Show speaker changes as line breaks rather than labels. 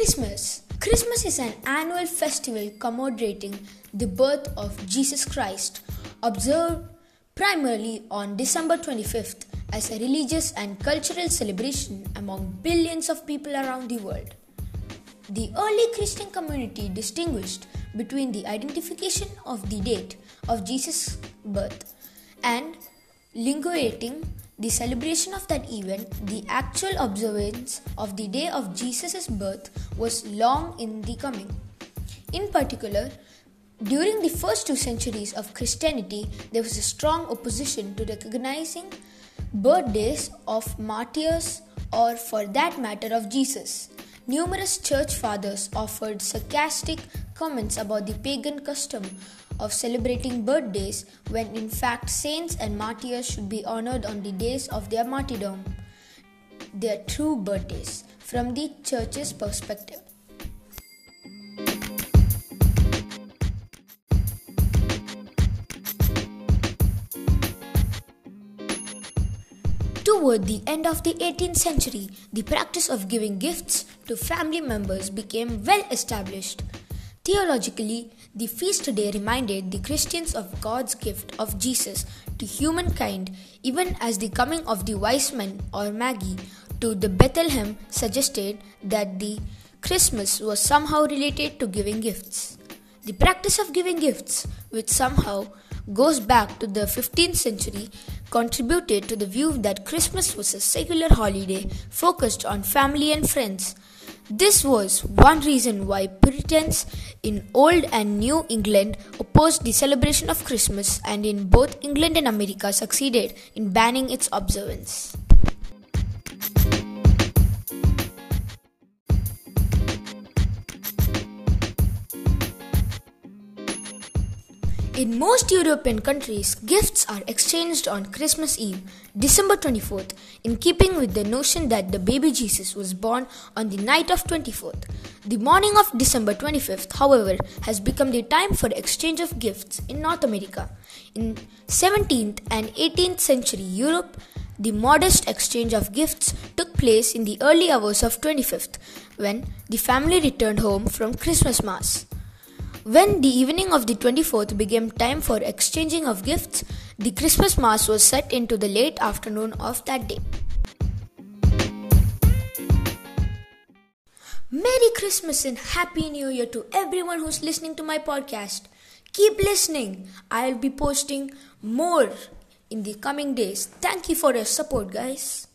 Christmas. Christmas is an annual festival commemorating the birth of Jesus Christ, observed primarily on December 25th as a religious and cultural celebration among billions of people around the world. The early Christian community distinguished between the identification of the date of Jesus' birth and linguating the celebration of that event. The actual observance of the day of Jesus' birth was long in the coming. In particular, during the first 2 centuries of Christianity, there was a strong opposition to recognizing birthdays of martyrs or, for that matter, of Jesus. Numerous church fathers offered sarcastic comments about the pagan custom of celebrating birthdays when in fact saints and martyrs should be honored on the days of their martyrdom, their true birthdays, from the church's perspective. Toward the end of the 18th century, the practice of giving gifts to family members became well established. Theologically, the feast day reminded the Christians of God's gift of Jesus to humankind, even as the coming of the wise men or Magi to the Bethlehem suggested that the Christmas was somehow related to giving gifts. The practice of giving gifts, which somehow goes back to the 15th century, contributed to the view that Christmas was a secular holiday focused on family and friends. This was one reason why Puritans in Old and New England opposed the celebration of Christmas, and in both England and America succeeded in banning its observance. In most European countries, gifts are exchanged on Christmas Eve, December 24th, in keeping with the notion that the baby Jesus was born on the night of 24th. The morning of December 25th, however, has become the time for exchange of gifts in North America. In 17th and 18th century Europe, the modest exchange of gifts took place in the early hours of 25th, when the family returned home from Christmas Mass. When the evening of the 24th became time for exchanging of gifts, the Christmas Mass was set into the late afternoon of that day. Merry Christmas and Happy New Year to everyone who's listening to my podcast. Keep listening. I'll be posting more in the coming days. Thank you for your support, guys.